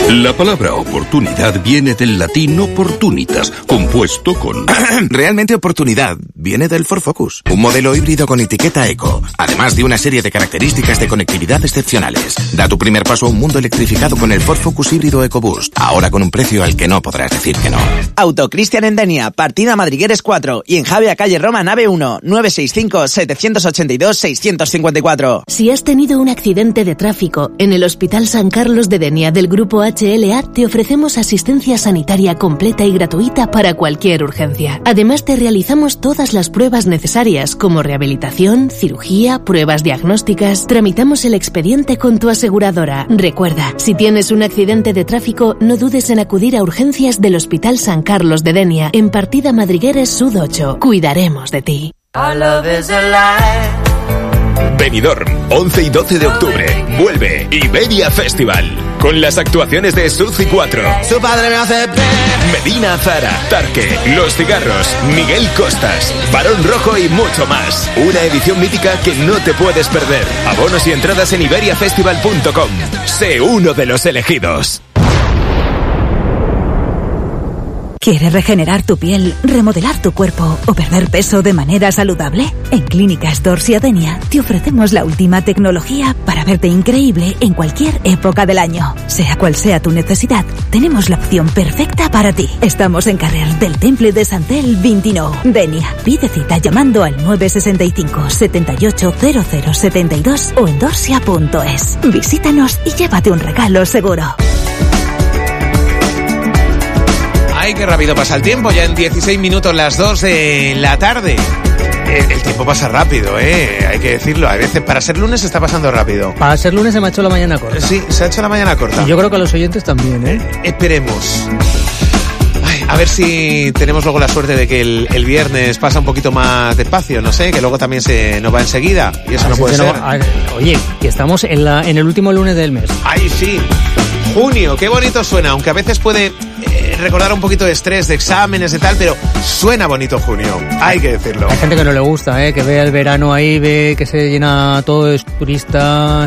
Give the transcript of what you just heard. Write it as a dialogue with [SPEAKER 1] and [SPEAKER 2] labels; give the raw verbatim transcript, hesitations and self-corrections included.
[SPEAKER 1] La palabra oportunidad viene del latín opportunitas, compuesto con...
[SPEAKER 2] Realmente oportunidad viene del Ford Focus, un modelo híbrido con etiqueta eco, además de una serie de características de conectividad excepcionales. Da tu primer paso a un mundo electrificado con el Ford Focus híbrido EcoBoost, ahora con un precio al que no podrás decir que no.
[SPEAKER 3] Auto Cristian en Denia, partida Madrigueres cuatro y en Javea calle Roma nave uno, nueve seis cinco, siete ocho dos, seis cinco cuatro.
[SPEAKER 4] Si has tenido un accidente de tráfico, en el Hospital San Carlos de Denia del Grupo H L A te ofrecemos asistencia sanitaria completa y gratuita para cualquier urgencia. Además te realizamos todas las pruebas necesarias como rehabilitación, cirugía, pruebas diagnósticas. Tramitamos el expediente con tu aseguradora. Recuerda, si tienes un accidente de tráfico, no dudes en acudir a urgencias del Hospital San Carlos de Denia en partida Madrigueres Sud ocho. Cuidaremos de ti.
[SPEAKER 5] Benidorm, once y doce de octubre. Vuelve Iberia Festival. Con las actuaciones de Suzy cuatro.
[SPEAKER 6] Su padre me hace...
[SPEAKER 5] Medina Zara, Tarque, Los Cigarros, Miguel Costas, Barón Rojo y mucho más. Una edición mítica que no te puedes perder. Abonos y entradas en iberia festival punto com. Sé uno de los elegidos.
[SPEAKER 7] ¿Quieres regenerar tu piel, remodelar tu cuerpo o perder peso de manera saludable? En Clínicas Dors y Adenia te ofrecemos la última tecnología para verte increíble en cualquier época del año. Sea cual sea tu necesidad, tenemos la opción perfecta para ti. Estamos en Carrer del Temple de Santel veintinueve. Denia, pide cita llamando al nueve seis cinco, siete ocho cero cero siete dos o en dorsia punto es. Visítanos y llévate un regalo seguro.
[SPEAKER 8] Ay, qué rápido pasa el tiempo, ya en dieciséis minutos las dos de la tarde. El, el tiempo pasa rápido, ¿eh? Hay que decirlo. A veces para ser lunes está pasando rápido.
[SPEAKER 9] Para ser lunes se me ha hecho la mañana corta.
[SPEAKER 8] Sí, se ha hecho la mañana corta.
[SPEAKER 9] Y yo creo que a los oyentes también, ¿eh?
[SPEAKER 8] eh esperemos. Ay, a ver si tenemos luego la suerte de que el, el viernes pasa un poquito más despacio, no sé, que luego también se nos va enseguida. Y eso Así no puede ser. No,
[SPEAKER 9] a, oye, que estamos en, la, en el último lunes del mes.
[SPEAKER 8] Ay, sí. Junio, qué bonito suena, aunque a veces puede eh, recordar un poquito de estrés, de exámenes, de tal, pero suena bonito junio, hay que decirlo.
[SPEAKER 9] Hay gente que no le gusta, ¿eh? Que ve el verano ahí, ve que se llena todo de turistas.